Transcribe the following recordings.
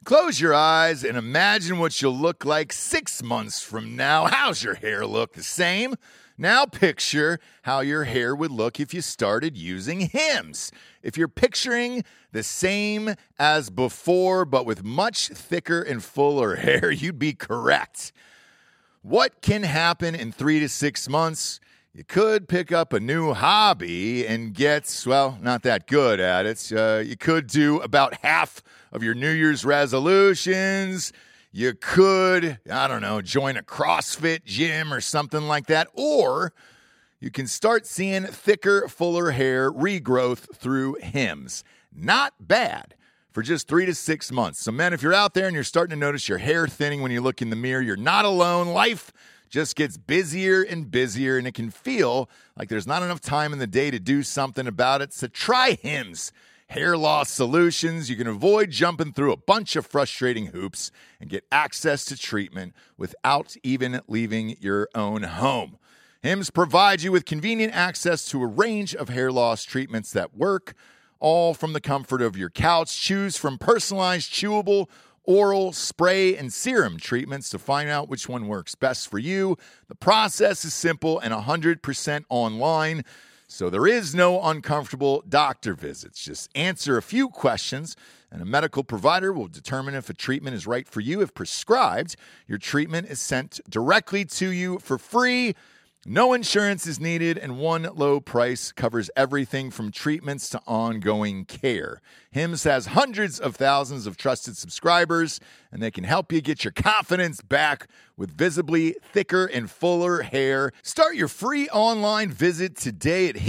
Close your eyes and imagine what you'll look like 6 months from now. How's your hair look? The same? Now picture how your hair would look if you started using Hims. If you're picturing the same as before, but with much thicker and fuller hair, you'd be correct. What can happen in 3 to 6 months? You could pick up a new hobby and get, well, not that good at it. You could do about half of your New Year's resolutions. You could, join a CrossFit gym or something like that. Or you can start seeing thicker, fuller hair regrowth through Hims. Not bad for just 3 to 6 months. So, men, if you're out there and you're starting to notice your hair thinning when you look in the mirror, you're not alone. Life just gets busier and busier, and it can feel like there's not enough time in the day to do something about it. So try Hims Hair Loss Solutions. You can avoid jumping through a bunch of frustrating hoops and get access to treatment without even leaving your own home. Hims provides you with convenient access to a range of hair loss treatments that work, all from the comfort of your couch. Choose from personalized chewable, oral, spray, and serum treatments to find out which one works best for you. The process is simple and 100% online, so there is no uncomfortable doctor visits. Just answer a few questions, and a medical provider will determine if a treatment is right for you. If prescribed, your treatment is sent directly to you for free. No insurance is needed, and one low price covers everything from treatments to ongoing care. Hims has hundreds of thousands of trusted subscribers, and they can help you get your confidence back with visibly thicker and fuller hair. Start your free online visit today at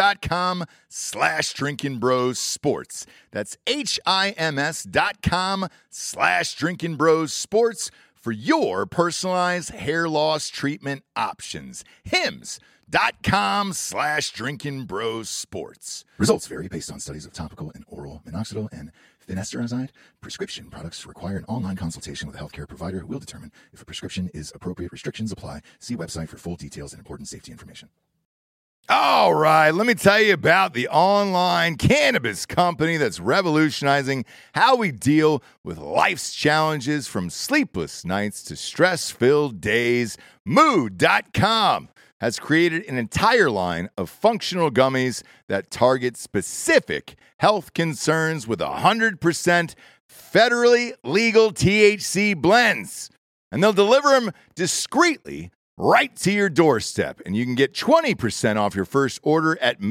hims.com/drinkingbrosports. That's HIMS.com/drinkingbrosports for your personalized hair loss treatment options. Hims.com/drinkingbrosports. Results vary based on studies of topical and oral minoxidil and finasteride. Prescription products require an online consultation with a healthcare provider who will determine if a prescription is appropriate. Restrictions apply. See website for full details and important safety information. All right, let me tell you about the online cannabis company that's revolutionizing how we deal with life's challenges, from sleepless nights to stress-filled days. Mood.com has created an entire line of functional gummies that target specific health concerns with 100% federally legal THC blends. And they'll deliver them discreetly right to your doorstep. And you can get 20% off your first order at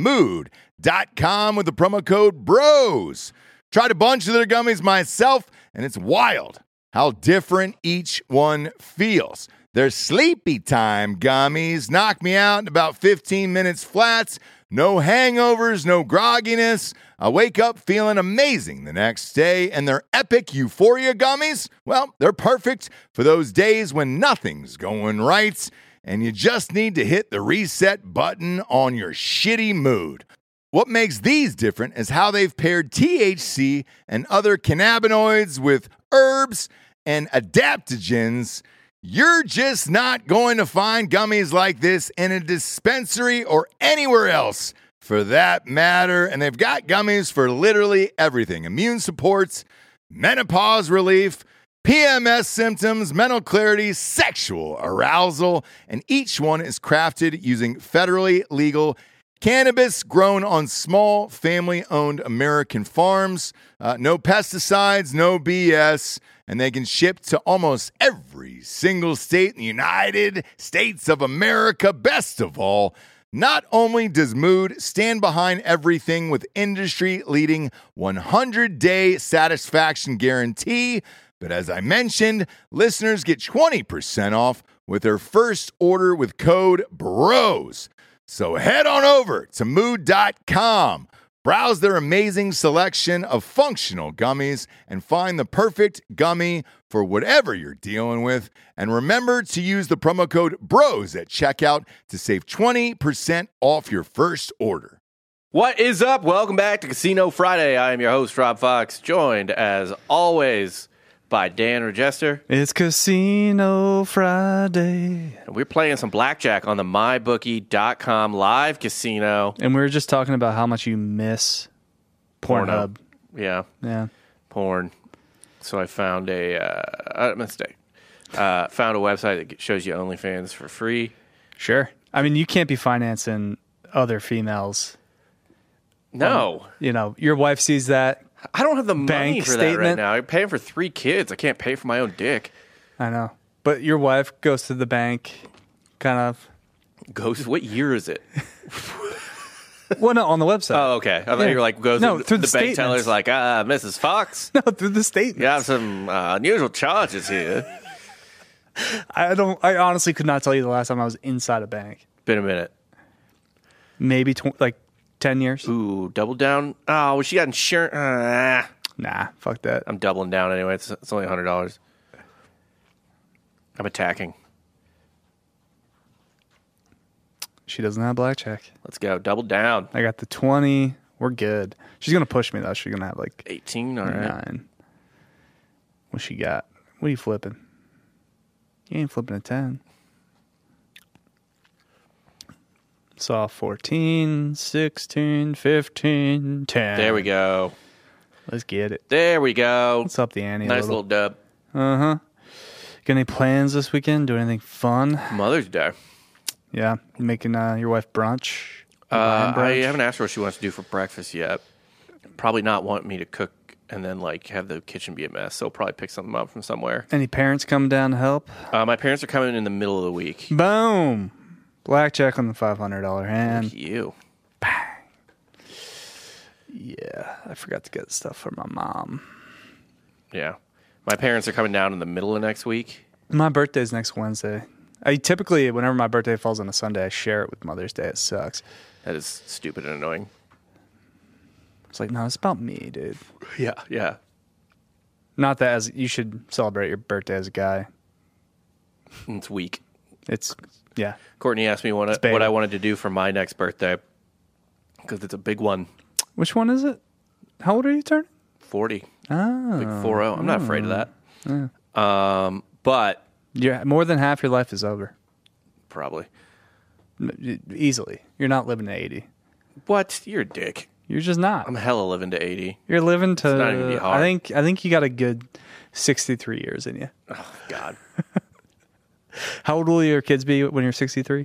mood.com with the promo code BROS. Tried a bunch of their gummies myself, and it's wild how different each one feels. Their sleepy time gummies knock me out in about 15 minutes flat. No hangovers, no grogginess. I wake up feeling amazing the next day. And their epic Euphoria gummies, well, they're perfect for those days when nothing's going right and you just need to hit the reset button on your shitty mood. What makes these different is how they've paired THC and other cannabinoids with herbs and adaptogens. You're just not going to find gummies like this in a dispensary or anywhere else, for that matter. And they've got gummies for literally everything: immune supports, menopause relief, PMS symptoms, mental clarity, sexual arousal. And each one is crafted using federally legal cannabis grown on small family-owned American farms. No pesticides, no BS. And they can ship to almost every single state in the United States of America. Best of all, not only does Mood stand behind everything with industry-leading 100-day satisfaction guarantee, but as I mentioned, listeners get 20% off with their first order with code BROS. So head on over to mood.com. Browse their amazing selection of functional gummies and find the perfect gummy for whatever you're dealing with. And remember to use the promo code BROS at checkout to save 20% off your first order. What is up? Welcome back to Casino Friday. I am your host, Rob Fox, joined as always by Dan Regester. It's Casino Friday. We're playing some blackjack on the MyBookie.com live casino. And we were just talking about how much you miss Pornhub. Yeah. Yeah. Porn. So I found a mistake. Found a website that shows you OnlyFans for free. Sure. I mean, you can't be financing other females. No. Your wife sees that. I don't have the money Bank for that right statement. now. I'm paying for 3 kids. I can't pay for my own dick. I know. But your wife goes to the bank, kind of. Goes. What year is it? Well, no, on the website. Oh, okay. I thought you were like, goes No, to through the the bank statements. teller's like, Mrs. Fox, No, through the statement. you have some unusual charges here. I honestly could not tell you the last time I was inside a bank. Been a minute. Maybe 10 years. Ooh, double down. Oh, well, she got insurance. Nah, fuck that. I'm doubling down anyway. It's only $100. I'm attacking. She doesn't have blackjack. Let's go. Double down. I got the 20. We're good. She's going to push me, though. She's going to have like 18. All right. 9. What she got? What are you flipping? You ain't flipping a 10. Saw 14, 16, 15, 10. There we go. Let's get it. There we go. Let's up the ante Nice a little dub. Uh-huh. Got any plans this weekend? Do anything fun? Mother's Day. Yeah. You making your wife brunch? I Brunch? haven't asked her what she wants to do for breakfast yet. Probably not want me to cook and then have the kitchen be a mess. So probably pick something up from somewhere. Any parents coming down to help? My parents are coming in the middle of the week. Boom. Blackjack on the $500 hand. You. Yeah. I forgot to get stuff for my mom. Yeah. My parents are coming down in the middle of next week. My birthday's next Wednesday. I typically, whenever my birthday falls on a Sunday, I share it with Mother's Day. It sucks. That is stupid and annoying. It's like, no, it's about me, dude. Yeah, yeah. Not that you should celebrate your birthday as a guy. It's weak. It's, yeah. Courtney asked me what beta. I wanted to do for my next birthday because it's a big one. Which one is it? How old are you turning? 40. Oh. Big 40. I'm not afraid of that. But Yeah, more than half your life is over. probably. Easily. You're not living to 80. What? You're a dick. You're just not. I'm hella living to 80. You're living to. It's not even gonna be hard. I think you got a good 63 years in you. Oh, God. How old will your kids be when you're 63?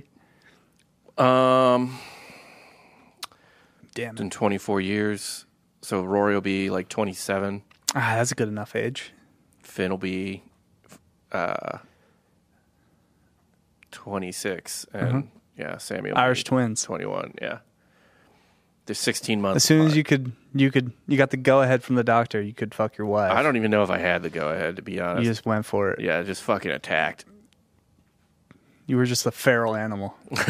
Damn. In 24 years. So Rory will be like 27. That's a good enough age. Finn will be 26. And yeah, Sammy will Irish be twins. 21. Yeah. There's 16 months. As soon as apart. you got the go ahead from the doctor, you could fuck your wife. I don't even know if I had the go ahead, to be honest. You just went for it. Yeah, just fucking attacked. You were just a feral animal.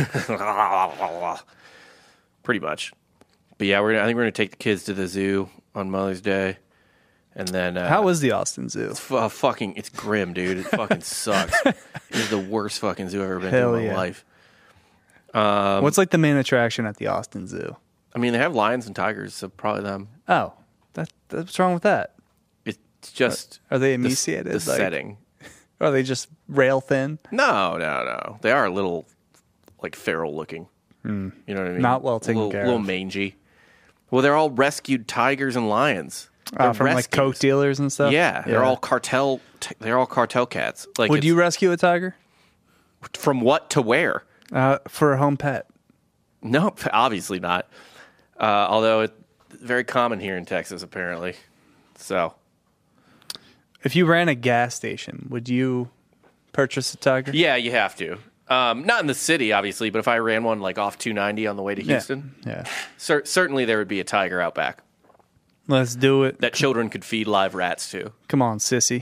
Pretty much. But yeah, I think we're gonna take the kids to the zoo on Mother's Day, and then How was the Austin Zoo? it's grim, dude. It fucking sucks. It's the worst fucking zoo I've ever been Hell to in my yeah. life. What's like the main attraction at the Austin Zoo? I mean, they have lions and tigers, so probably them. Oh, what's wrong with that? It's just Are they the emaciated? The setting. Are they just rail thin? No. They are a little like feral looking. You know what I mean? Not well taken care A little of. mangy. Well, they're all rescued tigers and lions. They're From like rescues. coke dealers and stuff. Yeah, they're all cartel. They're all cartel cats. Like, Would you rescue a tiger from what to where? for a home pet? No, obviously not. Although it's very common here in Texas, apparently. So If you ran a gas station, would you purchase a tiger? yeah, you have to. Not in the city, obviously, but if I ran one like off 290 on the way to Houston, Yeah. certainly there would be a tiger out back Let's do it. that children could feed live rats to. Come on, sissy.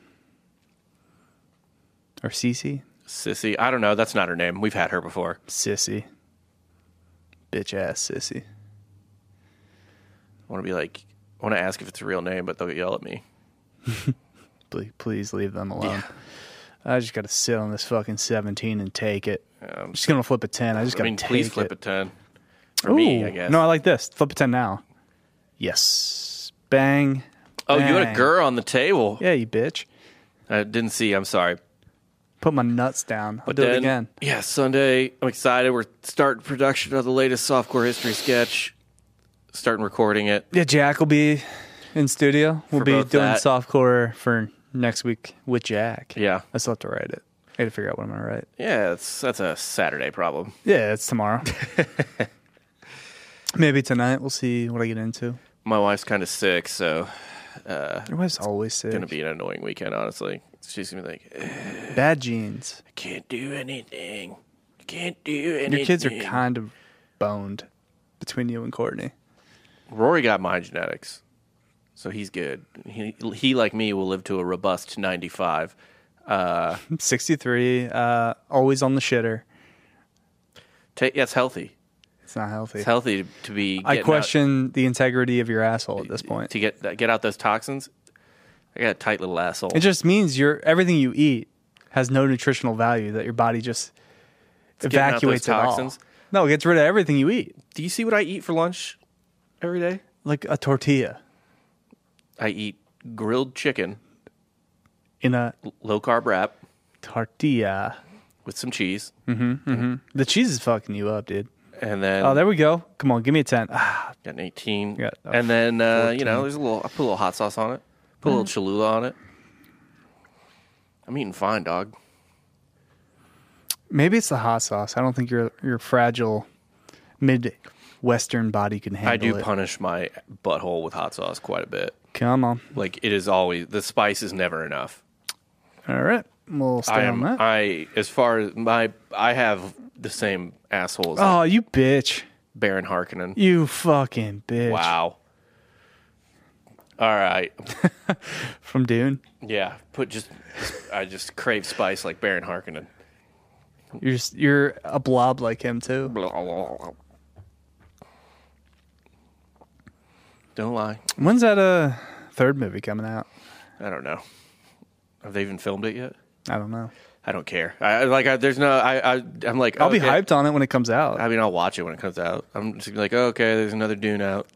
Or Cece? Sissy, I don't know. That's not her name. We've had her before. Sissy. Bitch ass sissy. I want to ask if it's a real name, but they'll yell at me. Please leave them alone. Yeah. I just got to sit on this fucking 17 and take it. Um, I'm just going to flip a 10. I just got to take please flip it. a 10. For me, I guess. No, I like this. Flip a 10 now. Yes. Bang. Oh, you had a bang. girl on the table. Yeah, you bitch. I didn't see. I'm sorry. Put my nuts down. I'll do Then, it again. Yeah, Sunday. I'm excited. We're starting production of the latest softcore history sketch. Starting recording it. Yeah, Jack will be in studio. We'll For be both doing that- softcore for next week with Jack. Yeah. I still have to write it. I got to figure out what I'm going to write. Yeah, that's a Saturday problem. Yeah, it's tomorrow. Maybe tonight. We'll see what I get into. My wife's kind of sick, so Your wife's always sick. it's going to be an annoying weekend, honestly. She's going to be like, Bad genes. I can't do anything. I can't do anything. Your kids are kind of boned between you and Courtney. Rory got my genetics, so he's good. He like me, will live to a robust 95. 63, always on the shitter. It's healthy. It's not healthy. It's healthy to be. I getting question the integrity of your asshole at this out, point. to get out those toxins. I got a tight little asshole. It just means everything you eat has no nutritional value, that your body just getting out those evacuates it all. toxins. No, it gets rid of everything you eat. Do you see what I eat for lunch every day? Like a tortilla I eat grilled chicken, in a low carb wrap tortilla. with some cheese, The cheese is fucking you up, dude. and then Oh, there we go. Come on, give me a 10. Ah, got an 18, Got a and then 14. there's a little. I put a little hot sauce on it. Put a little Cholula on it. I'm eating fine, dog. maybe it's the hot sauce. I don't think your fragile Midwestern body can handle I do it. punish my butthole with hot sauce quite a bit. Come on. Like it is always the spice is never enough. All right. We'll stay on that. I have the same asshole as Oh, you bitch. Baron Harkonnen. You fucking bitch. Wow. All right. From Dune. Yeah. I just crave spice like Baron Harkonnen. You're a blob like him too. Don't lie. When's that third movie coming out? I don't know. Have they even filmed it yet? I don't know. I don't care. I'm like, I'll be okay. hyped on it when it comes out. I mean, I'll watch it when it comes out. I'm just gonna be like, oh, okay, there's another Dune out.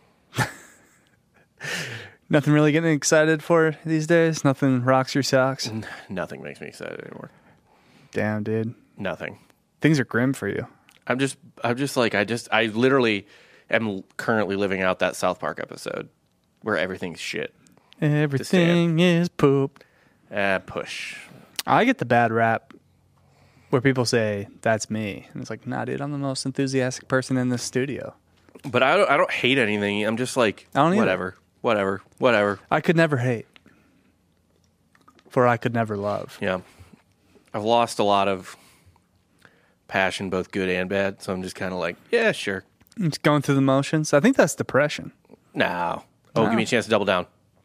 Nothing really getting excited for these days. Nothing rocks your socks. Nothing makes me excited anymore. Damn, dude. Nothing. Things are grim for you. I'm just like, I literally am currently living out that South Park episode where everything's shit. Everything is poop. Push. I get the bad rap where people say, that's me. And it's like, nah, dude, I'm the most enthusiastic person in this studio. But I don't hate anything. I'm just like, I don't either. whatever. I could never hate. For I could never love. Yeah. I've lost a lot of passion, both good and bad. So I'm just kind of like, yeah, sure. Just going through the motions. I think that's depression. No. Oh, give me a chance to double down.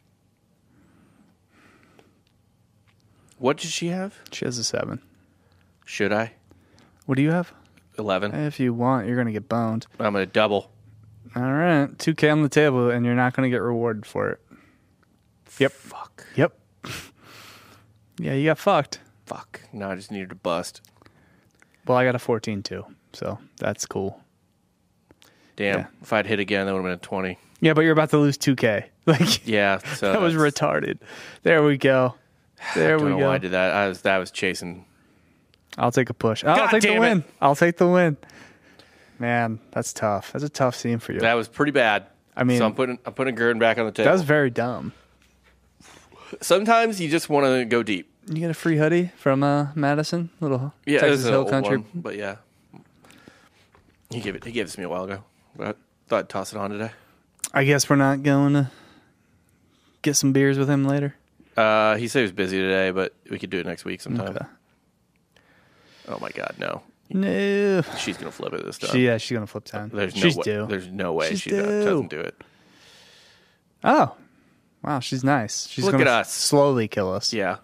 What does she have? She has a 7. Should I? What do you have? 11. If you want, you're going to get boned. I'm going to double. All right. 2K on the table, and you're not going to get rewarded for it. Yep. Fuck. Yep. Yeah, you got fucked. Fuck. No, I just needed to bust. Well, I got a 14 too, so that's cool. Damn. Yeah. If I'd hit again, that would have been a 20. Yeah, but you're about to lose 2K. Like, Yeah. So that was that's- retarded. There we go. There I don't we know go. why I did that. I was chasing. I'll take a push. I'll God take the damn win. it. I'll take the win. Man, that's tough. That's a tough scene for you. That was pretty bad. I mean- so I'm putting Gurdon back on the table. That was very dumb. Sometimes you just want to go deep. You get a free hoodie from Madison, little Yeah, Texas this is Hill an old Country. one, but yeah, he gave it to me a while ago. But I thought I'd toss it on today. I guess we're not going to get some beers with him later. He said he was busy today, but we could do it next week sometime. Okay. Oh my god, no! No. She's gonna flip it this time. She's going to flip time. She's She's due. There's no way She's she due. doesn't do it. Oh. Wow, she's nice. She's Look going at to us. slowly kill us. Yeah.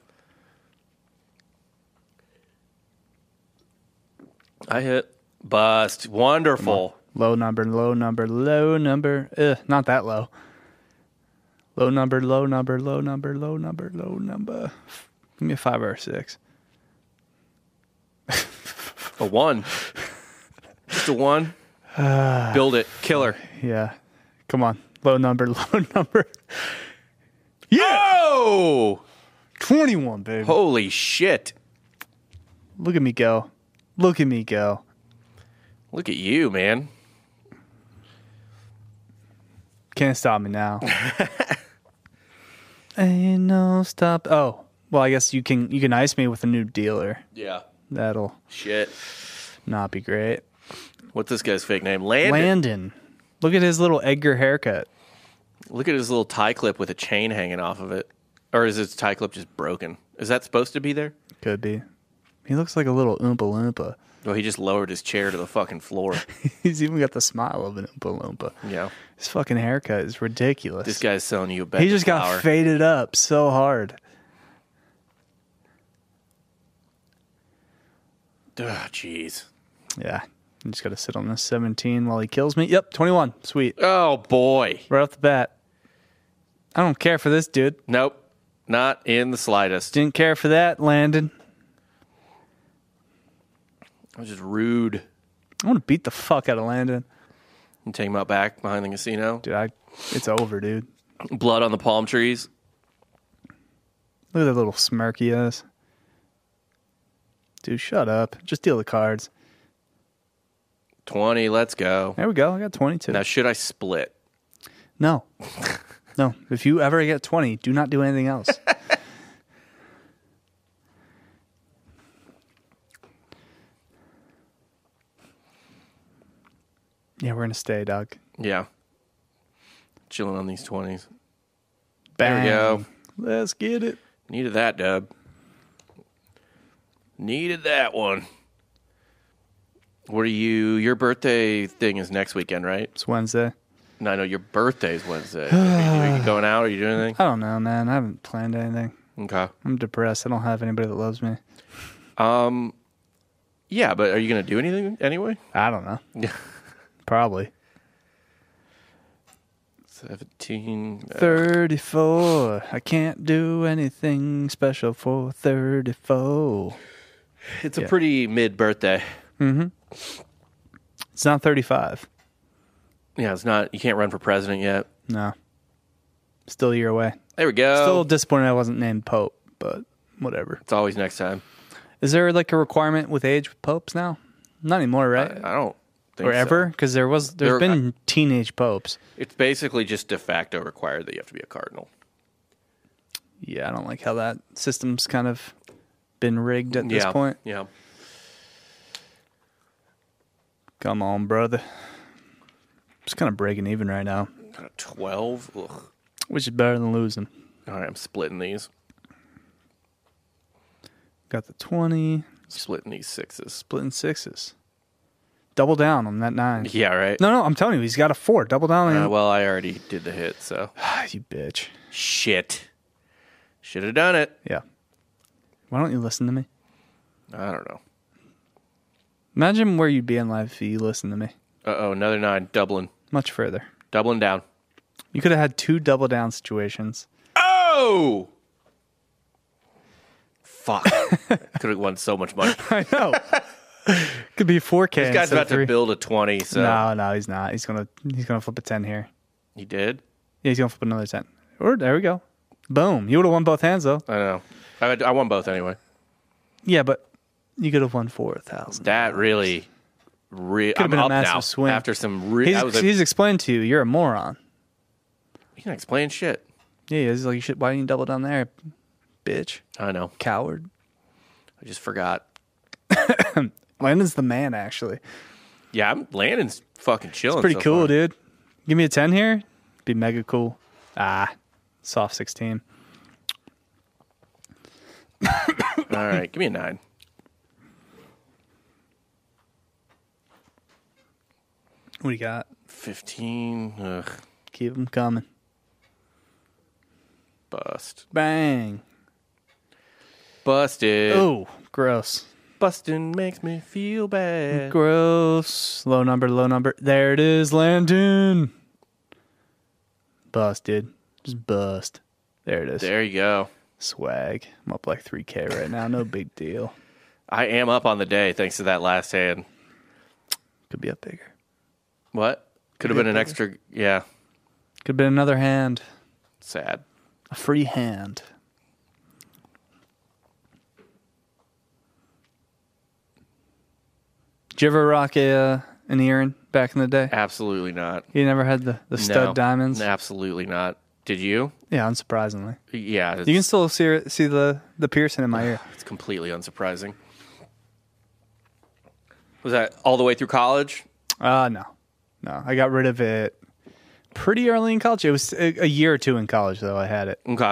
I hit bust. Wonderful. Low number, low number, low number. Not that low. Low number, low number, low number, low number, low number. Give me a 5 or a 6. A 1. Just a 1. Build it. Killer. Yeah. Come on. Low number, low number. Oh! 21, baby. Holy shit. Look at me go. Look at me go. Look at you, man. Can't stop me now. Ain't no stop. Oh, well, I guess you can ice me with a new dealer. Yeah. That'll Shit. not be great. What's this guy's fake name? Landon. Landon. Look at his little Edgar haircut. Look at his little tie clip with a chain hanging off of it. Or is his tie clip just broken? Is that supposed to be there? Could be. He looks like a little Oompa Loompa. Well, he just lowered his chair to the fucking floor. He's even got the smile of an Oompa Loompa. Yeah. His fucking haircut is ridiculous. This guy's selling you a bag He just of flour. got faded up so hard. Ugh, jeez. Yeah. I'm just got to sit on this 17 while he kills me. Yep, 21. Sweet. Oh, boy. Right off the bat. I don't care for this dude. Nope. Not in the slightest. Didn't care for that, Landon. That was just rude. I want to beat the fuck out of Landon. You take him out back behind the casino. Dude, it's over, dude. Blood on the palm trees. Look at that little smirk he has. Dude, shut up. Just deal the cards. 20, let's go. There we go. I got 22. Now, should I split? No. No. If you ever get 20, do not do anything else. Yeah, we're going to stay, Doug. Yeah. Chilling on these 20s. Bang. There we go. Let's get it. Needed that, Dub. Needed that one. What are you? Your birthday thing is next weekend, right? It's Wednesday. No, I know your birthday's Wednesday. Are you going out? Are you doing anything? I don't know, man. I haven't planned anything. Okay. I'm depressed. I don't have anybody that loves me. Yeah, but are you going to do anything anyway? I don't know. Yeah. Probably. 17. 34. I can't do anything special for 34. It's a pretty mid birthday. It's not 35. Yeah, it's not. You can't run for president yet. No. Still a year away. There we go. Still disappointed I wasn't named Pope, but whatever. It's always next time. Is there like a requirement with age with popes now? Not anymore, right? I don't think or ever? so. Because there's been teenage popes. It's basically just de facto required that you have to be a cardinal. Yeah, I don't like how that system's kind of been rigged at this point. Yeah. Come on, brother. Just kind of breaking even right now, 12. Ugh. which is better than losing. All right, I'm splitting these. Got the 20, Splitting these sixes. splitting sixes. Double down on that 9. Yeah, right. No, I'm telling you, he's got a 4. Double down on Well, I already did the hit, so. You bitch. Shit. Should have done it. Yeah. Why don't you listen to me? I don't know. Imagine where you'd be in life if you listened to me. Uh-oh, another 9. Doubling. Much further. Doubling down. You could have had 2 double down situations. Oh! Fuck. Could have won so much money. I know. Could be 4K. This guy's about to build a 20, so. No, he's not. He's gonna flip a 10 here. He did? Yeah, he's gonna flip another 10. Or there we go. Boom. You would have won both hands though. I know. I won both anyway. Yeah, but you could have won 4,000. That really could have I'm been a up massive now. swing. After some He's explained to you, you're a moron. He can explain shit. Yeah, he's like, you should. Why didn't you double down there, bitch? I know. Coward. I just forgot. Landon's the man, actually. Yeah, Landon's fucking chilling. It's pretty so cool, far. dude. Give me a 10 here. Be mega cool. Soft 16. All right, give me a 9. What do you got? 15. Ugh, Keep them coming. bust. Bang. Busted. Oh, gross. Busting makes me feel bad. Gross. Low number. There it is, Landon. Busted. Just bust. There it is. There you go. Swag. I'm up like 3K right now. No big deal. I am up on the day thanks to that last hand. Could be up bigger. What? Could have been an extra. Yeah. Could have been another hand. Sad. A free hand. Did you ever rock an Earring? back in the day? Absolutely not. You never had the stud No, diamonds? Absolutely not. Did you? Yeah, unsurprisingly. Yeah. You can still see the piercing in my ear. It's completely unsurprising. Was that all the way through college? No. I got rid of it pretty early in college. It was a year or two in college, though, I had it. Okay.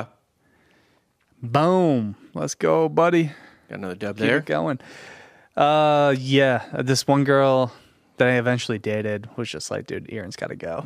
Boom. Let's go, buddy. Got another dub Keep there. it going. Yeah. This one girl that I eventually dated was just like, dude, Aaron's got to go.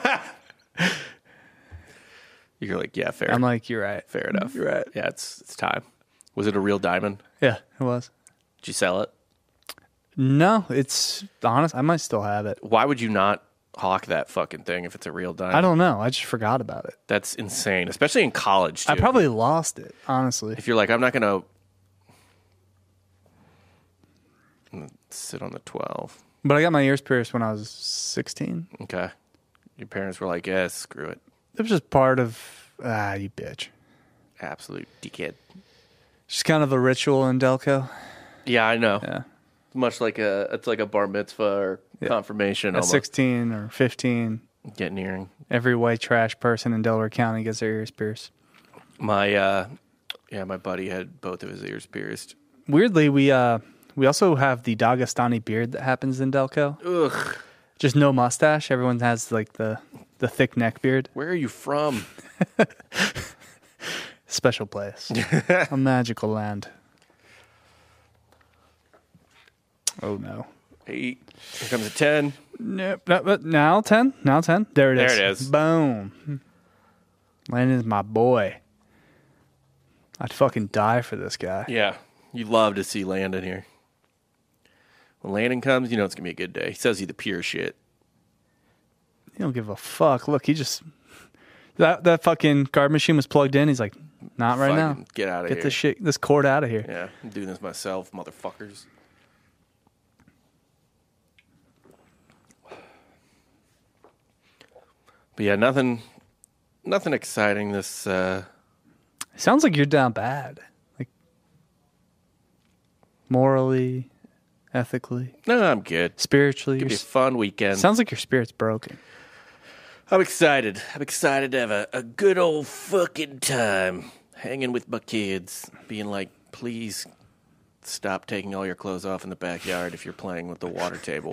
You're like, yeah, fair. I'm like, you're right. Fair enough. You're right. Yeah, it's time. Was it a real diamond? Yeah, it was. Did you sell it? No, it's honest. I might still have it. Why would you not hawk that fucking thing if it's a real diamond? I don't know. I just forgot about it. That's insane, especially in college, too. I probably lost it, honestly. If you're like, I'm not going to sit on the 12. But I got my ears pierced when I was 16. Okay. Your parents were like, yeah, screw it. It was just part of, you bitch. Absolute dickhead. Just kind of a ritual in Delco. Yeah, I know. Yeah. Much like it's like a bar mitzvah or confirmation. At Almost. 16 or 15, Getting earring. every white trash person in Delaware County gets their ears pierced. My buddy had both of his ears pierced. Weirdly, we also have the Dagestani beard that happens in Delco. Ugh. Just no mustache. Everyone has like the thick neck beard. Where are you from? Special place. A magical land. Oh no. 8. Here comes a 10. Nope. No, but now 10. Now 10. There it is. There it is. Boom. Landon's my boy. I'd fucking die for this guy. Yeah. You love to see Landon here. When Landon comes, you know it's going to be a good day. He says he's the pure shit. He don't give a fuck. Look, he just... That fucking card machine was plugged in. He's like, not right now. Fucking get out of here. Get this cord out of here. Yeah, I'm doing this myself, motherfuckers. But yeah, nothing exciting this Sounds like you're down bad. Like, morally, ethically, No, I'm good. spiritually. It'll be a fun weekend. Sounds like your spirit's broken. I'm excited. I'm excited to have a good old fucking time hanging with my kids, being like, please stop taking all your clothes off in the backyard if you're playing with the water table.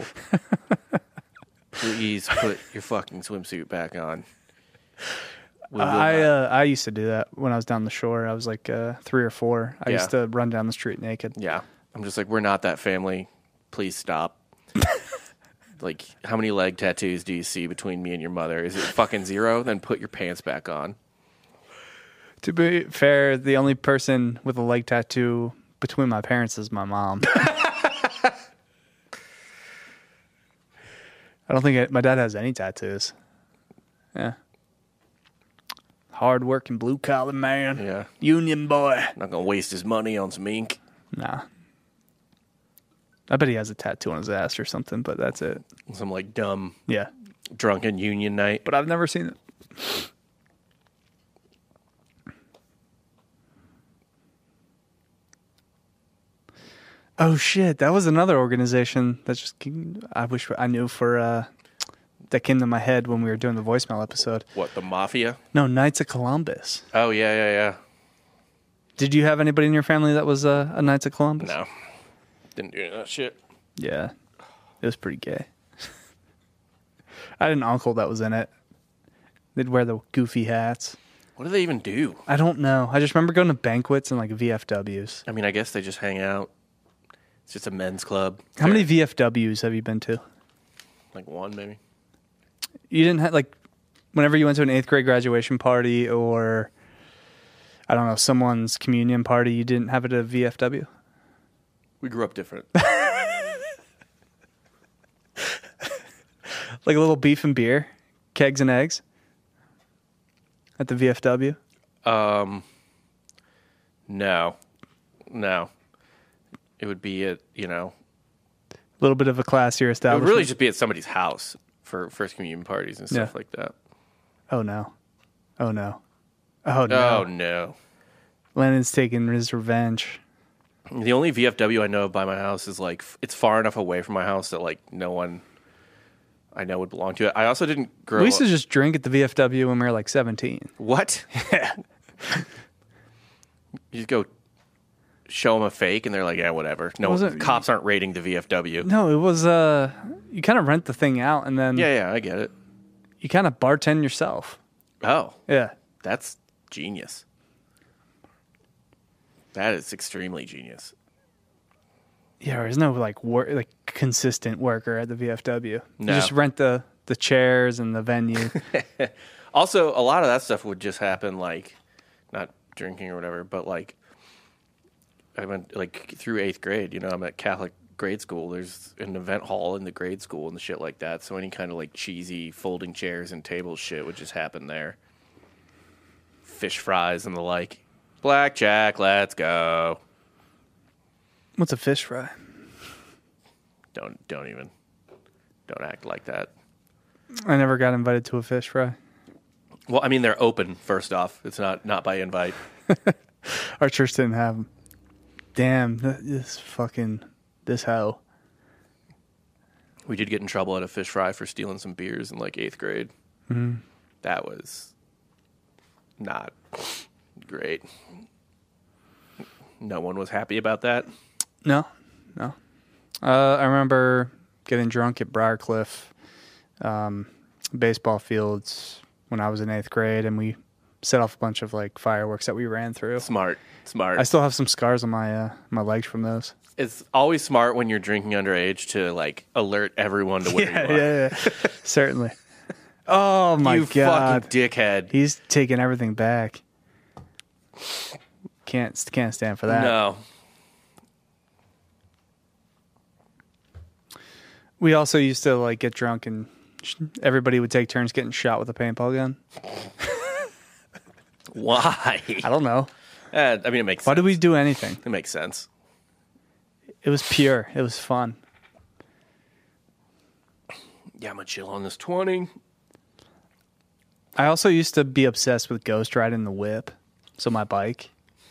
Please put your fucking swimsuit back on. We will not. I used to do that when I was down the shore. I was like 3 or 4. I Yeah. used to run down the street naked. Yeah. I'm just like, we're not that family. Please stop. Like, how many leg tattoos do you see between me and your mother? Is it fucking 0? Then put your pants back on. To be fair, the only person with a leg tattoo between my parents is my mom. I don't think my dad has any tattoos. Yeah. Hard-working, blue-collar man. Yeah. Union boy. Not going to waste his money on some ink. Nah. I bet he has a tattoo on his ass or something, but that's it. Some, like, dumb, Yeah. drunken union night. But I've never seen it. Oh, shit. That was another organization that I wish I knew for... that came to my head when we were doing the voicemail episode. What, the Mafia? No, Knights of Columbus. Oh, yeah. Did you have anybody in your family that was a Knights of Columbus? No. Didn't do that shit. Yeah. It was pretty gay. I had an uncle that was in it. They'd wear the goofy hats. What do they even do? I don't know. I just remember going to banquets and like VFWs. I mean, I guess they just hang out. It's just a men's club. How many VFWs have you been to? Like 1, maybe. You didn't have, like, whenever you went to an 8th grade graduation party or, I don't know, someone's communion party, you didn't have it at a VFW? We grew up different. Like a little beef and beer, kegs and eggs at the VFW? No. It would be at, A little bit of a classier it would establishment. really just be at somebody's house for first communion parties and stuff Yeah. like that. Oh, no. Oh, no. Oh, no. Lennon's taking his revenge. The only VFW I know by my house is like, it's far enough away from my house that like no one I know would belong to it. I also didn't grow We used up. to just drink at the VFW when we were like 17. What? Yeah. You just go show them a fake, and they're like, yeah, whatever. No, Wasn't- cops aren't raiding the VFW. No, it was you kind of rent the thing out and then Yeah, I get it. you kind of bartend yourself. Oh, Yeah. that's genius. That is extremely genius. Yeah, there's no like consistent worker at the VFW. No. You just rent the chairs and the venue. Also, a lot of that stuff would just happen, like, not drinking or whatever, but like, I went like through 8th grade. You know, I'm at Catholic grade school. There's an event hall in the grade school and shit like that. So any kind of like cheesy folding chairs and tables shit would just happen there. Fish fries and the like. Blackjack, let's go. What's a fish fry? Don't act like that. I never got invited to a fish fry. Well, I mean, they're open. First off, it's not by invite. Our church didn't have them. Damn, this hoe. We did get in trouble at a fish fry for stealing some beers in like 8th grade. Mm-hmm. That was not great. No one was happy about that. No. I remember getting drunk at Briarcliff baseball fields when I was in 8th grade, and we set off a bunch of like fireworks that we ran through. Smart. I still have some scars on my my legs from those. It's always smart when you're drinking underage to like alert everyone to where you are. Yeah. Certainly. Oh my You god, fucking dickhead. he's taking everything back. Can't stand for that. No. We also used to like get drunk and everybody would take turns getting shot with a paintball gun. Why? I don't know. I mean, it makes Why sense. did we do anything? It makes sense. It was pure. It was fun. Yeah, I'm going to chill on this 20. I also used to be obsessed with ghost riding the whip. So my bike.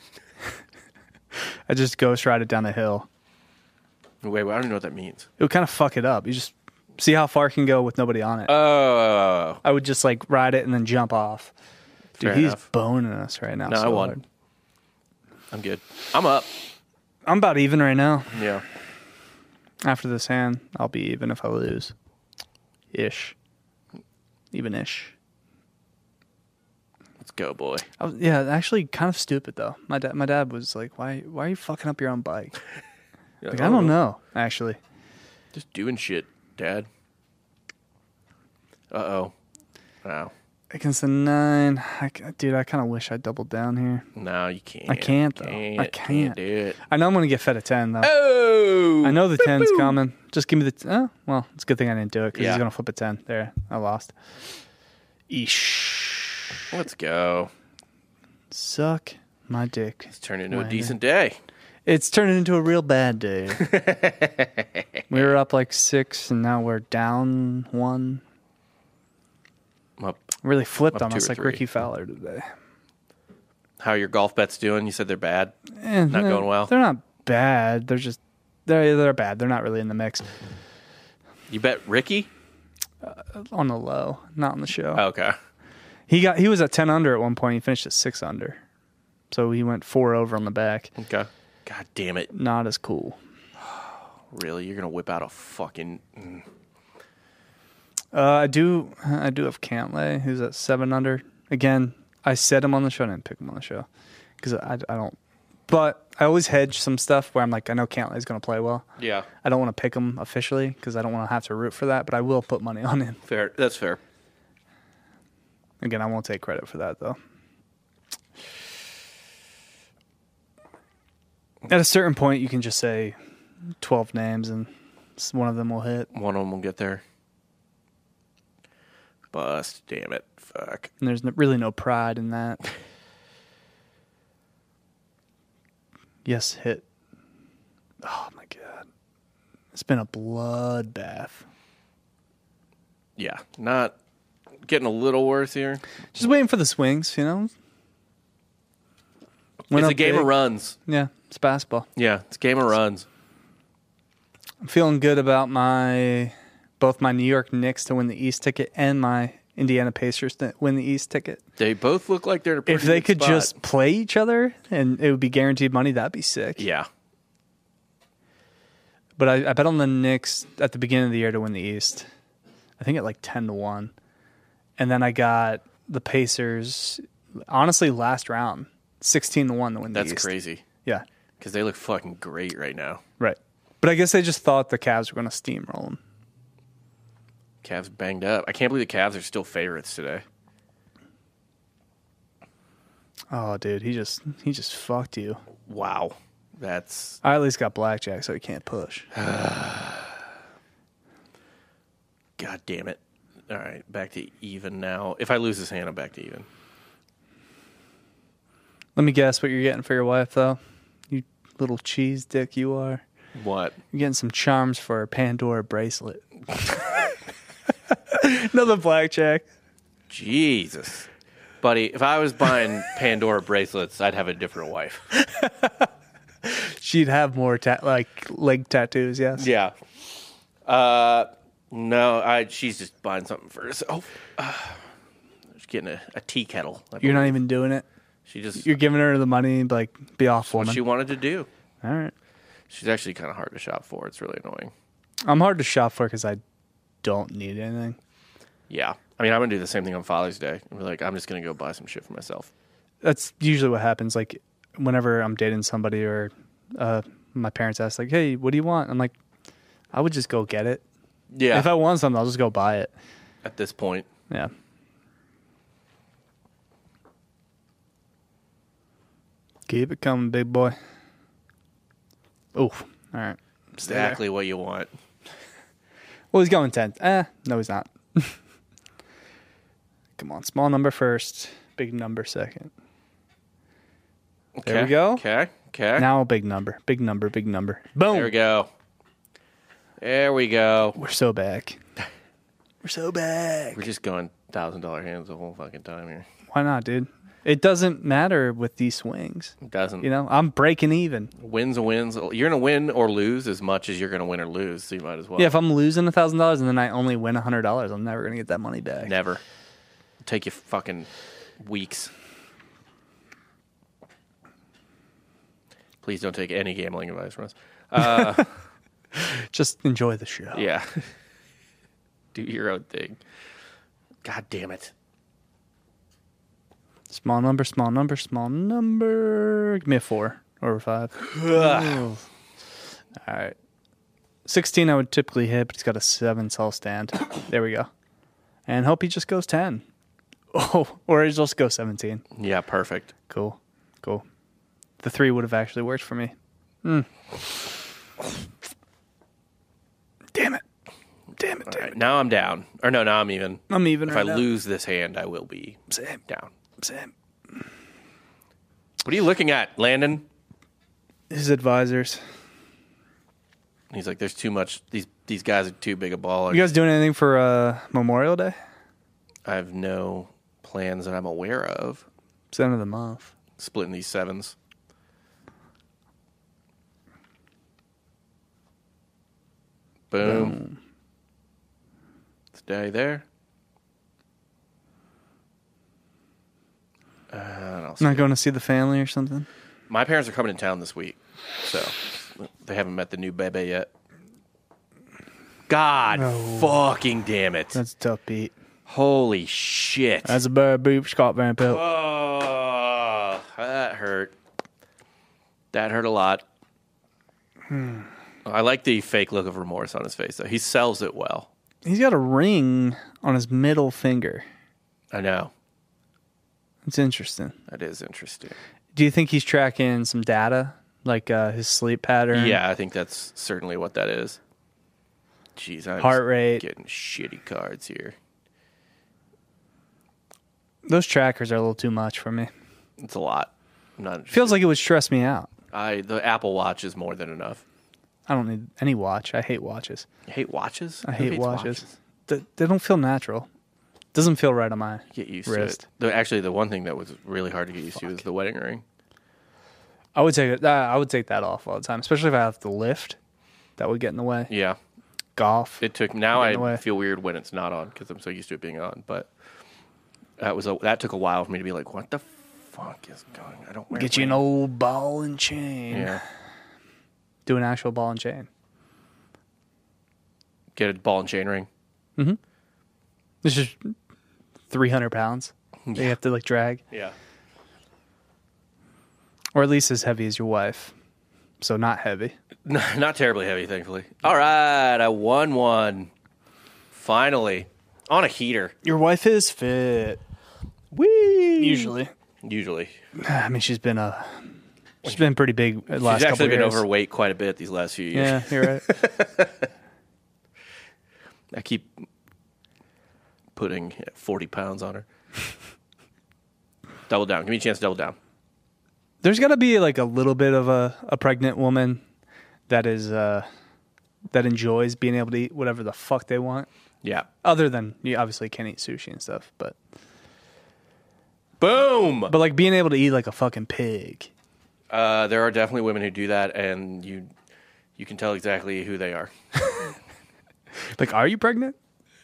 I just ghost ride it down a hill. Wait, I don't even know what that means. It would kind of fuck it up. You just see how far it can go with nobody on it. Oh. I would just like ride it and then jump off. Dude, Fair he's enough. boning us right now. No, so I won. hard. I'm good. I'm up. I'm about even right now. Yeah. After this hand, I'll be even if I lose. Ish. Even-ish. Let's go, boy. Yeah, actually kind of stupid though. My dad was like, why are you fucking up your own bike? You're Like, like, I don't "Oh, know, actually. Just doing shit, Dad. Uh-oh. Wow. Against the 9. Dude, I kind of wish I doubled down here. No, you can't. I can't, though. I can't. do it. I know I'm going to get fed a 10, though. Oh! I know the 10's coming. Just give me the... well, it's a good thing I didn't do it because Yeah. he's going to flip a 10. There, I lost. Eesh. Let's go. Suck my dick. Let's turn into a Why decent day. It's turning into a real bad day. We were up like 6, and now we're down 1. I'm up. Really flipped Up on 2 us or like 3. Ricky Fowler today. How are your golf bets doing? You said they're bad. Not going well? They're not bad. They're just they're bad. They're not really in the mix. You bet Ricky? On the low, not on the show. Oh, okay. He was at 10 under at one point. He finished at 6 under. So he went 4 over on the back. Okay. God damn it. Not as cool. Really? You're going to whip out a fucking... I do have Cantlay, who's at 7 under. Again, I said him on the show. I didn't pick him on the show because I don't. But I always hedge some stuff where I'm like, I know Cantlay's going to play well. Yeah. I don't want to pick him officially because I don't want to have to root for that. But I will put money on him. Fair. That's fair. Again, I won't take credit for that though. At a certain point, you can just say 12 names and one of them will hit. One of them will get there. Bust. Damn it. Fuck. And there's really no pride in that. Yes, hit. Oh my God. It's been a bloodbath. Yeah. Not getting a little worse here. Just waiting for the swings, you know? Went It's a up game big. of runs. Yeah, it's basketball. Yeah. It's a game of runs. I'm feeling good about my both my New York Knicks to win the East ticket and my Indiana Pacers to win the East ticket. They both look like they're in a pretty If they good could spot. just play each other and it would be guaranteed money, that'd be sick. Yeah. But I bet on the Knicks at the beginning of the year to win the East. I think at like 10-1. And then I got the Pacers, honestly, last round, 16-1 to win the East. That's crazy. Yeah, Because they look fucking great right now. right. But I guess they just thought the Cavs were going to steamroll them. Cavs banged up. I can't believe the Cavs are still favorites today. Oh, dude, he just fucked you. Wow. That's... I at least got blackjack, so he can't push. God damn it. All right, back to even now. If I lose this hand, I'm back to even. Let me guess what you're getting for your wife, though. You little cheese dick you are. What? You're getting some charms for a Pandora bracelet. Another blackjack. Jesus. Buddy, if I was buying Pandora bracelets, I'd have a different wife. She'd have more like leg tattoos, yes. Yeah. No, she's just buying something for herself. She's getting a tea kettle. You're not even doing it. She just... You're giving her the money, like, be off, what woman. she wanted to do. All right. She's actually kind of hard to shop for. It's really annoying. I'm hard to shop for because I don't need anything. Yeah. I mean, I'm going to do the same thing on Father's Day. I'm like, I'm just going to go buy some shit for myself. That's usually what happens. Like, whenever I'm dating somebody or my parents ask, like, hey, what do you want? I'm like, I would just go get it. Yeah. If I want something, I'll just go buy it. At this point. Yeah. Keep it coming, big boy. Oh, all right. Exactly what you want. Well, he's going 10. No, he's not. Come on, small number first, big number second. There we go. Okay. Now big number, big number, big number. Boom. There we go. There we go. We're so back. We're so back. We're just going $1,000 hands the whole fucking time here. Why not, dude? It doesn't matter with these swings. It doesn't. You know, I'm breaking even. Wins are wins. You're going to win or lose as much as you're going to win or lose, so you might as well. Yeah, if I'm losing $1,000 and then I only win $100, I'm never going to get that money back. Never. It'll take you fucking weeks. Please don't take any gambling advice from us. Just enjoy the show. Yeah. Do your own thing. God damn it. Small number, small number, small number. Give me a 4 or a 5. Oh. All right. 16 I would typically hit, but he's got a 7, so I'll stand. There we go. And hope he just goes 10. Oh, or he just goes 17. Yeah, perfect. Cool. The 3 would have actually worked for me. Damn it. All right, now I'm down. Or no, now I'm even. I'm even If right I now. lose this hand, I will be Same. down. Same. What are you looking at, Landon? His advisors. He's like, there's too much. These guys are too big a ball. You guys doing anything for Memorial Day? I have no plans that I'm aware of. It's the end of the month. Splitting these sevens. Boom. Stay there. Not going to see the family or something? My parents are coming in town this week, so they haven't met the new bebe yet. God fucking damn it. That's a tough beat. Holy shit. That's a bad beat for Scott Van Pelt. Oh, that hurt. That hurt a lot. I like the fake look of remorse on his face, though. He sells it well. He's got a ring on his middle finger. I know. It's interesting. That is interesting. Do you think he's tracking some data, like his sleep pattern? Yeah, I think that's certainly what that is. Jeez, I'm Heart rate. getting shitty cards here. Those trackers are a little too much for me. It's a lot. I'm not Feels like it would stress me out. the Apple Watch is more than enough. I don't need any watch. I hate watches. You hate watches? I Who hate hates watches. They don't feel natural. Doesn't feel right on my Get used wrist. to it. Actually, the one thing that was really hard to get used to is the wedding ring. I would take that off all the time, especially if I have to lift. That would get in the way. Yeah. golf. It took. Now Getting away. I feel weird when it's not on because I'm so used to it being on. But that took a while for me to be like, what the fuck is going? I don't wear Get you an rings. old ball and chain. Yeah. Do an actual ball and chain. Get a ball and chain ring. This is 300 pounds. that You have to like drag, Yeah. or at least as heavy as your wife. So not heavy. Not terribly heavy, thankfully. All right, I won one. Finally, on a heater. Your wife is fit. Whee! Usually. I mean, she's been pretty big the last She's actually couple been years. overweight quite a bit these last few years. Yeah, you're right. I keep putting 40 pounds on her. Double down. Give me a chance to double down. There's got to be like a little bit of a pregnant woman that is that enjoys being able to eat whatever the fuck they want. Yeah. Other than you obviously can't eat sushi and stuff, but Boom! like being able to eat like a fucking pig. There are definitely women who do that, and you can tell exactly who they are. Like, are you pregnant?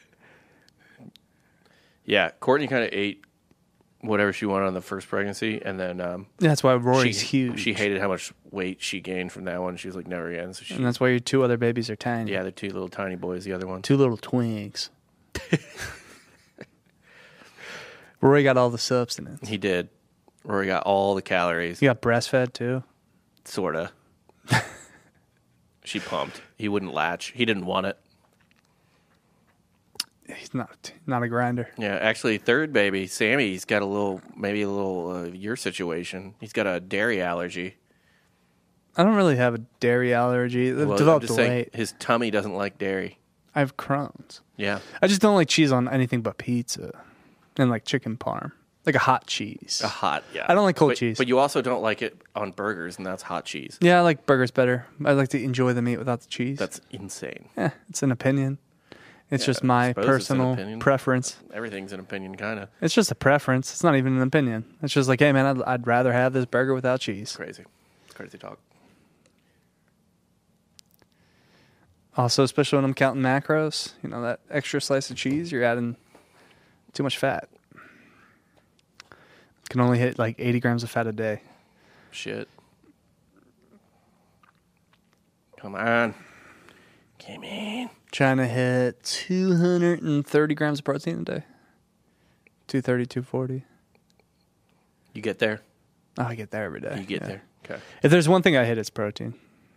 Yeah, Courtney kind of ate whatever she wanted on the first pregnancy, and then Yeah, that's why Rory's huge. She hated how much weight she gained from that one. She was like, never again. So and that's why your two other babies are tiny. yeah, they're two little tiny boys. The other one, Two little twinks. Rory got all the substance. he did. Rory got all the calories, You got breastfed too? sorta. She pumped. He wouldn't latch. He didn't want it. He's not a grinder. Yeah, actually, third baby, Sammy, he's got maybe a little your situation. He's got a dairy allergy. I don't really have a dairy allergy. I've Well, I'm developed just saying, late. his tummy doesn't like dairy. I have Crohn's. Yeah, I just don't like cheese on anything but pizza and like chicken parm, like a hot cheese. a hot. Yeah, I don't like cold but, cheese. but you also don't like it on burgers, and that's hot cheese. Yeah, I like burgers better. I like to enjoy the meat without the cheese. That's insane. It's an opinion. It's just I my suppose it's an personal opinion. preference. Everything's an opinion, kind of It's just a preference. It's not even an opinion. It's just like, hey man, I'd rather have this burger without cheese. crazy. It's crazy talk. Also, especially when I'm counting macros, you know, that extra slice of cheese, you're adding too much fat. Can only hit like 80 grams of fat a day. Shit. Come on. Come in. Trying to hit 230 grams of protein a day. 230, 240. You get there. Oh, I get there every day. You get Yeah. there. Okay. If there's one thing I hit, it's protein.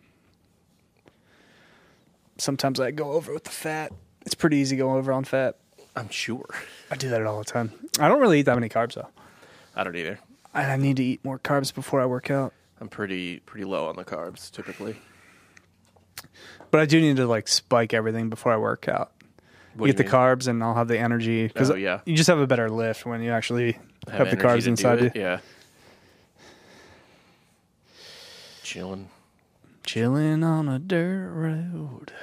Sometimes I go over with the fat. It's pretty easy going over on fat. I'm sure. I do that all the time. I don't really eat that many carbs, though. I don't either. I need to eat more carbs before I work out. I'm pretty low on the carbs typically. But I do need to like spike everything before I work out. What do Eat you the mean? carbs and I'll have the energy. Because Oh, yeah. you just have a better lift when you actually have the energy carbs to do inside you. it. Yeah. Chilling. Chilling on a dirt road.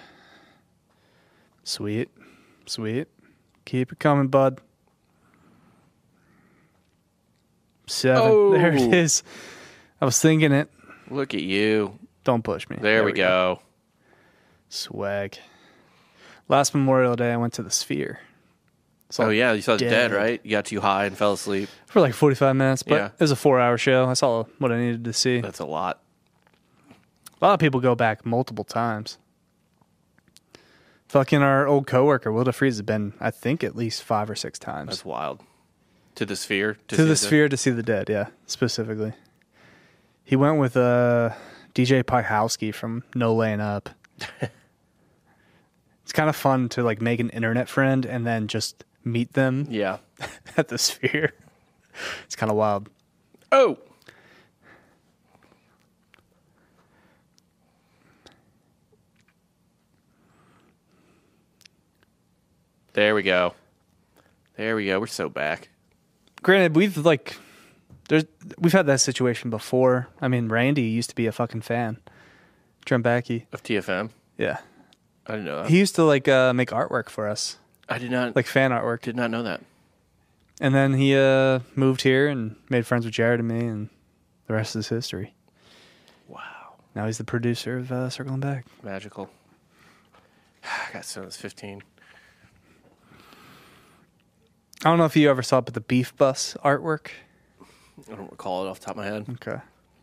Sweet. Sweet. Keep it coming, bud. 7. Oh. There it is. I was thinking it. Look at you. Don't push me. There we go. Swag. Last Memorial Day, I went to the Sphere. Oh yeah, you saw the dead, dead. right? You got too high and fell asleep. For like 45 minutes, but Yeah. it was a 4-hour show. I saw what I needed to see. That's a lot. A lot of people go back multiple times. Fucking our old coworker, Will DeFries, has been, I think, at least 5 or 6 times. That's wild. To the Sphere. To see the Sphere to see the dead, yeah, specifically. He went with DJ Pikowski from No Laying Up. It's kind of fun to like make an internet friend and then just meet them Yeah. at the Sphere. It's kind of wild. Oh. There we go. There we go. We're so back. Granted, we've had that situation before. I mean, Randy used to be a fucking fan. Trembacki. Of TFM. Yeah. I didn't know that. He used to like make artwork for us, I did not like fan artwork. did not know that. And then he moved here and made friends with Jared and me, and the rest is history. Wow. Now he's the producer of Circling Back. Magical. I got stoned when I was 15. I don't know if you ever saw but the Beef Bus artwork. I don't recall it off the top of my head. Okay.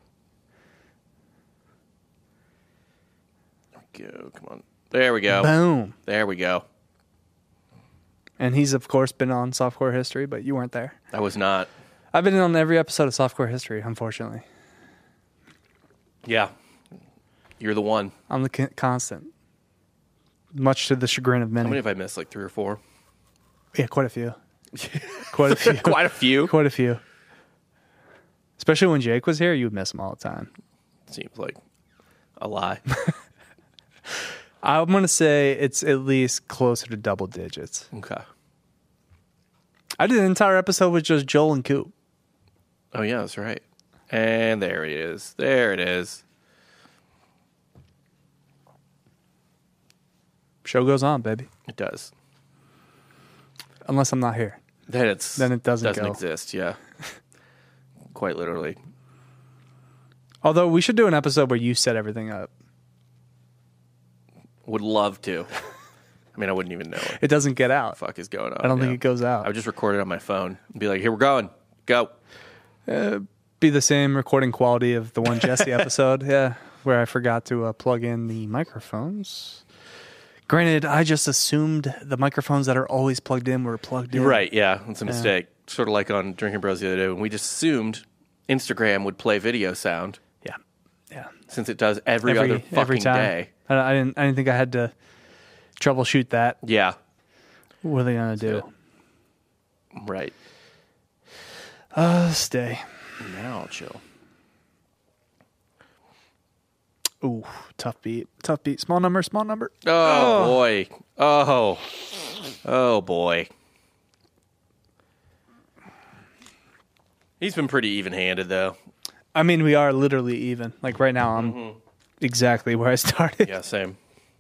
Go, come on. There we go. Boom. There we go. And he's, of course, been on Softcore History, but you weren't there. I was not. I've been on every episode of Softcore History, unfortunately. Yeah. You're the one. I'm the constant. Much to the chagrin of How many. many have I missed? Like 3 or 4? Yeah, quite a few. Quite a few. Quite a few. Quite a few. Especially when Jake was here, you would miss him all the time. Seems like a lie. I'm going to say it's at least closer to double digits. Okay. I did an entire episode with just Joel and Coop. Oh, yeah, that's right. And there he is. There it is. Show goes on, baby. It does. Unless I'm not here. Then it doesn't go. exist, yeah. Quite literally. Although we should do an episode where you set everything up. Would love to. I mean, I wouldn't even know what It doesn't get out. the fuck is going on. I don't yeah. think it goes out. I would just record it on my phone and be like, here we're going. Go. Be the same recording quality of the one Jesse episode, yeah, where I forgot to plug in the microphones. Granted, I just assumed the microphones that are always plugged in were plugged in. Right, yeah. That's a mistake. Sort of like on Drinking Bros the other day when we just assumed Instagram would play video sound Yeah, yeah. since it does every other fucking time. day. I didn't think I had to troubleshoot that. Yeah, What are they gonna do? right. Stay. Now I'll chill. Ooh, tough beat. Tough beat. Small number. Small number. Oh, boy. Oh, boy. He's been pretty even-handed, though. I mean, we are literally even. Like right now, I'm exactly where I started. Yeah, same.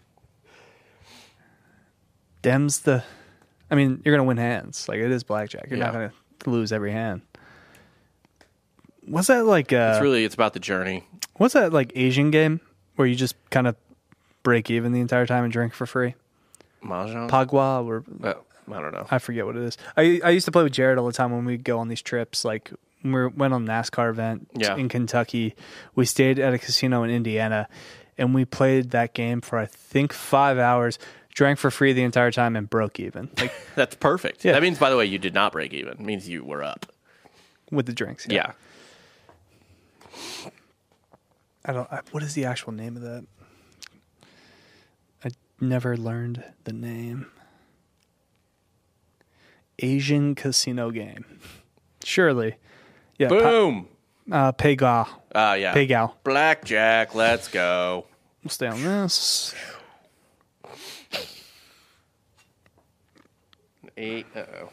Dem's the. I mean, you're gonna win hands. Like it is blackjack. You're not Yeah. gonna lose every hand. What's that like? It's about the journey. What's that like Asian game where you just kind of break even the entire time and drink for free? Mahjong? Pagua or I don't know. I forget what it is. I used to play with Jared all the time when we'd go on these trips. Like when we went on a NASCAR event in Kentucky. We stayed at a casino in Indiana, and we played that game for I think 5 hours. Drank for free the entire time and broke even. Like That's perfect. Yeah. That means, by the way, you did not break even. It means you were up. with the drinks. Yeah. What is the actual name of that? I never learned the name. Asian casino game. Surely. Yeah. Boom. Pega. Yeah. Pegao. Blackjack. Let's go. We'll stay on this. 8. Uh-oh.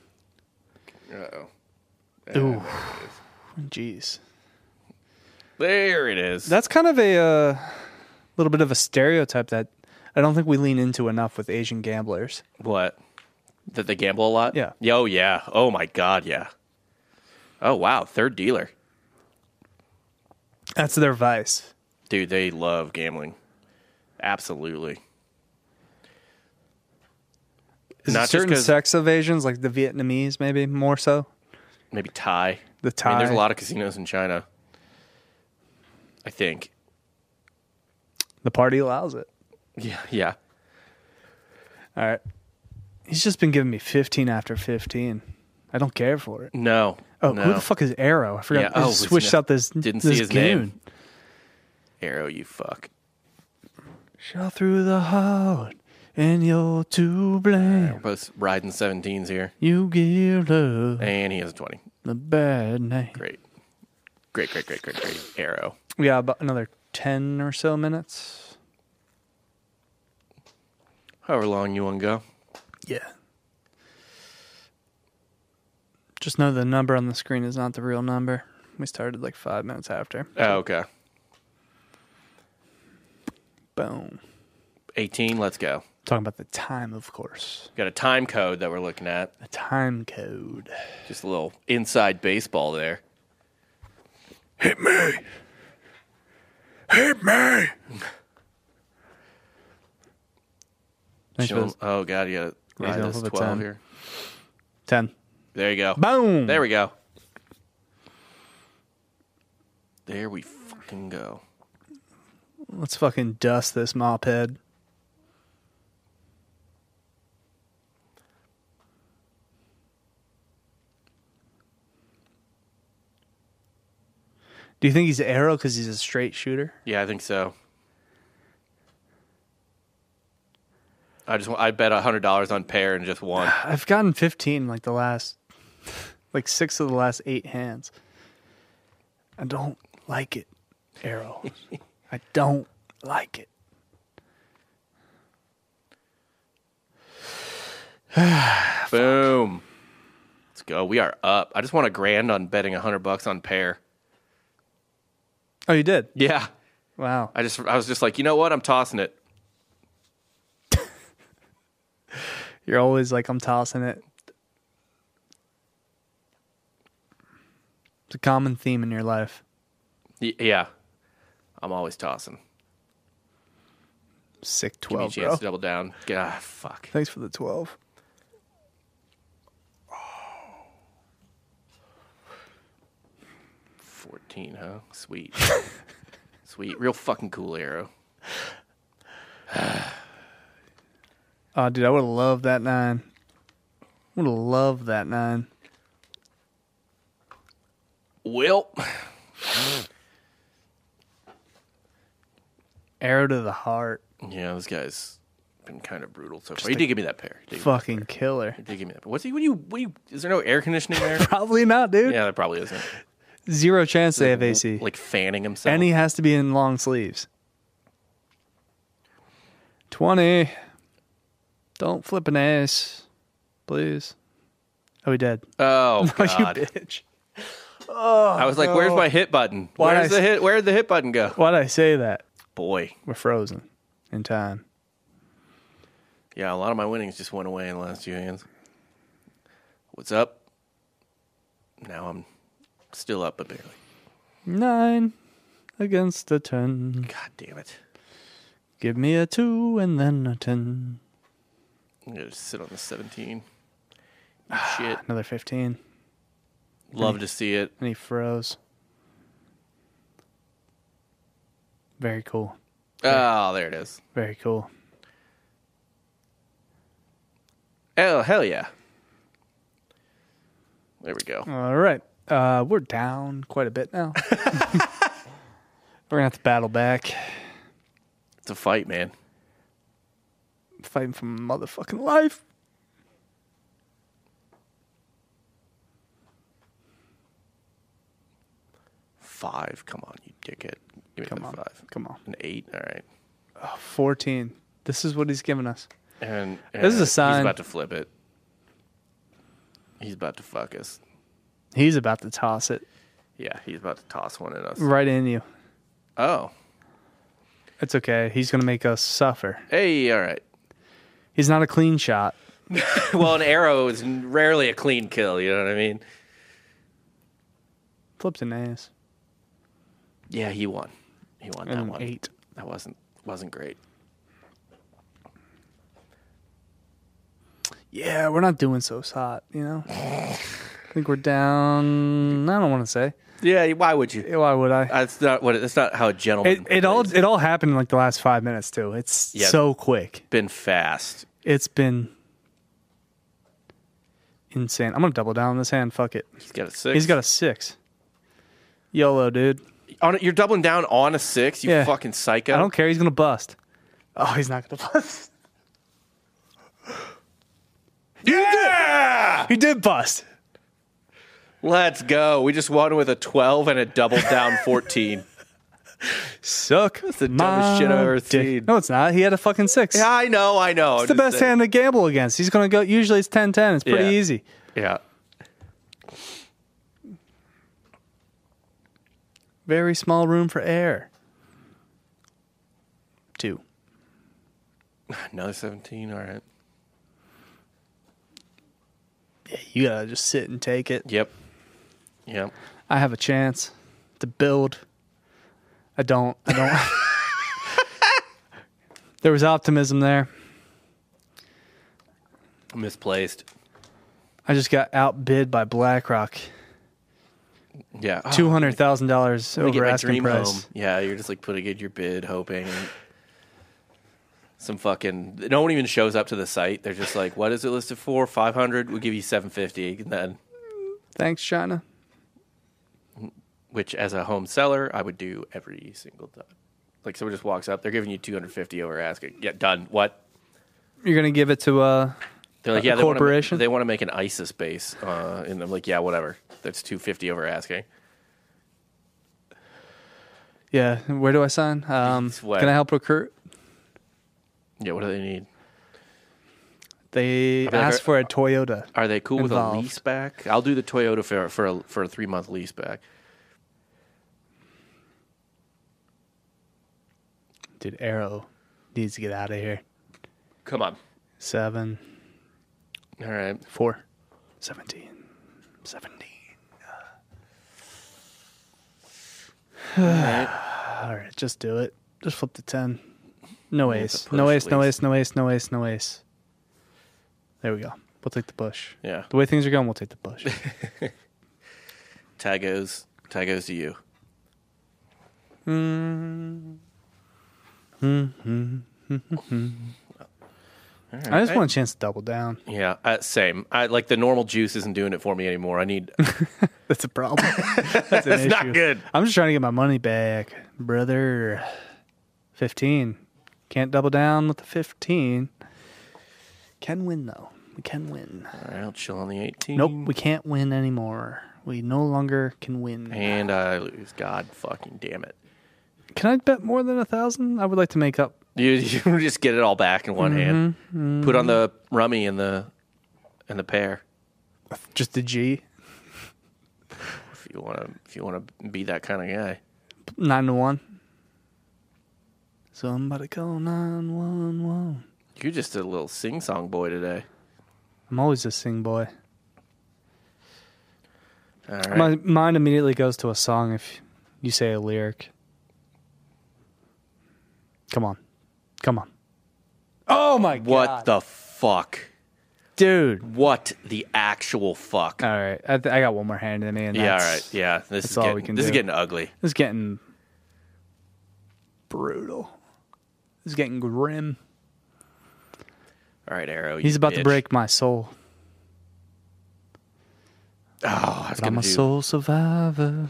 Ooh. Jeez. There it is. That's kind of a little bit of a stereotype that I don't think we lean into enough with Asian gamblers. What? That they gamble a lot? Yeah. Oh, yeah. Oh, my God, yeah. Oh, wow. Third dealer. That's their vice. Dude, they love gambling. Absolutely. Is Not it just certain 'cause- sex of Asians, like the Vietnamese, maybe more so? Maybe Thai. The I mean, there's a Thai. lot of casinos in China. I think. The party allows it. Yeah, yeah. All right. He's just been giving me 15 after 15. I don't care for it. No. Oh, no. who the fuck is Arrow? I forgot. Yeah, I oh, just it's switched no- out this. Didn't this see his goon. name. Arrow, you fuck. Shot through the heart, and you're to blame. We're both riding 17s here. You give love And he has a 20. the bad name. Great. Great. Arrow. We got about another 10 or so minutes. However long you want to go. Yeah. Just know the number on the screen is not the real number. We started like 5 minutes after. Oh, okay. Boom. 18, let's go. Talking about the time, of course. Got a time code that we're looking at. The time code. Just a little inside baseball there. Hit me. Hit me. Thanks for Chill. this. Oh, God, you got to He's ride going this for the 12 10. here. 10. There you go. Boom. There we go. There we fucking go. Let's fucking dust this mop head. Do you think he's arrow because he's a straight shooter? Yeah, I think so. I bet $100 on pair and just won. I've gotten 15 like the last, like 6 of the last 8 hands. I don't like it, arrow. I don't like it. Boom. Let's go. We are up. I just won $1,000 on betting $100 on pair. Oh, you did? Yeah. Wow. I was just like, you know what? I'm tossing it. You're always like, I'm tossing it. It's a common theme in your life. Yeah. I'm always tossing. Sick Give me a 12, chance bro. to double down. Ah, fuck. Thanks for the 12. 14, huh? Sweet. Sweet. Real fucking cool arrow. Oh, dude, I would have loved that 9. Would have loved that 9. Well, Arrow to the heart. yeah, this guy's been kind of brutal so far. Just He a did give me that pair. Fucking killer. He did give me that pair. What do you, is there no air conditioning there? Probably not, dude. Yeah, there probably isn't. Zero chance they have AC. Like fanning himself. And he has to be in long sleeves. 20. Don't flip an ace. Please. Oh, he did. Oh, Oh, you God. bitch. I was like, where's my hit button? Why'd Where'd the hit button go? Why'd I say that? Boy. We're frozen in time. Yeah, a lot of my winnings just went away in the last 2 hands. What's up? Now I'm still up, but barely. 9 against a 10. God damn it. Give me a 2 and then a 10. I'm going to sit on the 17. Shit. Another 15. Love to see it. And he froze. Very cool. Oh, there it is. Very cool. Oh, hell yeah. There we go. All right. We're down quite a bit now. We're going to have to battle back. It's a fight, man. Fighting for my motherfucking life. Five. Come on, you dickhead. Give me Come the on. 5. Come on. An 8. All right. 14. This is what he's giving us. And This is a sign. He's about to flip it. He's about to fuck us. He's about to toss it Yeah, he's about to toss one at us. right in you. Oh. It's okay. He's going to make us suffer. Hey, all right. He's not a clean shot. Well, an arrow is rarely a clean kill, you know what I mean? Flipped an ace. Yeah, he won. He won that And one. an 8. That wasn't great. Yeah, we're not doing so hot, you know? I think we're down. I don't want to say. Yeah, why would you? Why would I? That's not how a gentleman. It all happened in like the last 5 minutes too. It's Yeah. so quick. been fast. It's been insane. I'm gonna double down on this hand. Fuck it. He's got a 6. He's got a 6. YOLO, dude. You're doubling down on a 6. You Yeah. fucking psycho. I don't care. He's gonna bust. Oh, he's not gonna bust. Yeah. He did bust. Let's go. We just won with a 12 and a double down 14. Suck. That's the dumbest shit I've ever seen. No, it's not. He had a fucking 6. Yeah, I know. It's the best hand to gamble against. He's gonna go. Usually it's 10-10. It's pretty Yeah. easy. Yeah. Very small room for air. 2. Another 17. All right. Yeah, you gotta just sit and take it. Yep. I have a chance to build. I don't. There was optimism there. Misplaced. I just got outbid by BlackRock. Yeah. $200,000 over asking price. Home. Yeah, you're just like putting in your bid, hoping. Some fucking no one even shows up to the site. They're just like, "What is it listed for? 500. We'll give you 750." And then, thanks, China. Which, as a home seller, I would do every single time. Like, someone just walks up, they're giving you 250 over asking. Yeah, done. What? You're gonna give it to They're like, a yeah, corporation? They want to make an ISIS base, and I'm like, yeah, whatever. That's 250 over asking. Yeah. Where do I sign? Can I help recruit? Yeah, what do they need? They I mean, asked for a Toyota. Are they cool involved. with a lease back? I'll do the Toyota for a 3-month lease back. Dude, Arrow needs to get out of here. Come on. 7, All right. 4, 17, 17. All right. All right, just do it. Just flip the 10. No Yeah, ace. it's a No push, ace, no please. ace, no ace, no ace, no ace. There we go. We'll take the push. Yeah. The way things are going, we'll take the push. Tie goes to you. All right. I just want a chance to double down. Yeah, same. I like the normal juice isn't doing it for me anymore. I need. That's a problem. That's an That's not issue. good. I'm just trying to get my money back, brother. 15. Can't double down with the 15. Can win, though. We can win. All right, I'll chill on the 18. Nope, we can't win anymore. We no longer can win. And I lose. God fucking damn it. Can I bet more than 1,000? I would like to make up. You just get it all back in one hand. Put on the rummy and the pair. Just the G. If you want to be that kind of guy. 9-1. Somebody call 911. You're just a little sing-song boy today. I'm always a sing boy. All right. My mind immediately goes to a song if you say a lyric. Come on. Come on. Oh my God. What the fuck? Dude. What the actual fuck? All right. I got one more hand in me. And Yeah, all that's, right. Yeah, this that's is all getting, we can this is do. getting ugly. This is getting brutal. This is getting grim. All right, Arrow. He's you about to bitch. break my soul. Oh, I was But I'm gonna a do. soul survivor.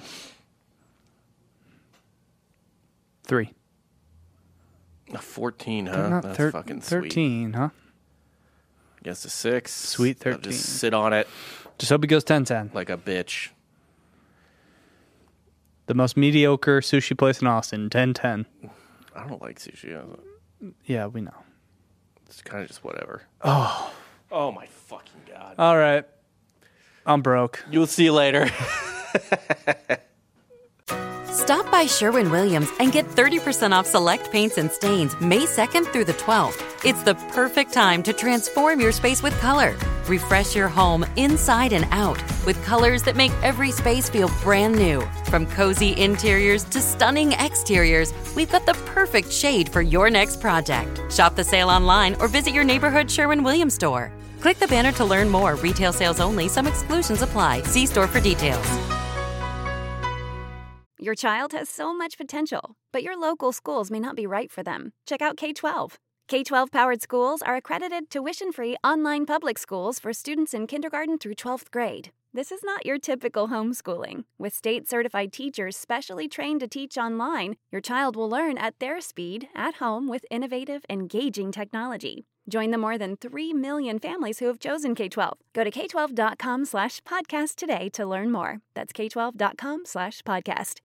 3. A 14, huh? Not That's 13, fucking sweet. 13, huh? Guess a 6. Sweet I'll 13. just sit on it Just hope he goes 10-10. like a bitch. The most mediocre sushi place in Austin, 10-10. I don't like sushi. Yeah, we know. It's kind of just whatever. Oh. Oh my fucking god. All right. I'm broke. You'll see you later. Stop by Sherwin-Williams and get 30% off select paints and stains May 2nd through the 12th. It's the perfect time to transform your space with color. Refresh your home inside and out with colors that make every space feel brand new. From cozy interiors to stunning exteriors, we've got the perfect shade for your next project. Shop the sale online or visit your neighborhood Sherwin-Williams store. Click the banner to learn more. Retail sales only. Some exclusions apply. See store for details. Your child has so much potential, but your local schools may not be right for them. Check out K-12. K-12 powered schools are accredited tuition-free online public schools for students in kindergarten through 12th grade. This is not your typical homeschooling. With state-certified teachers specially trained to teach online, your child will learn at their speed, at home, with innovative, engaging technology. Join the more than 3 million families who have chosen K-12. Go to k12.com/podcast today to learn more. That's k12.com/podcast.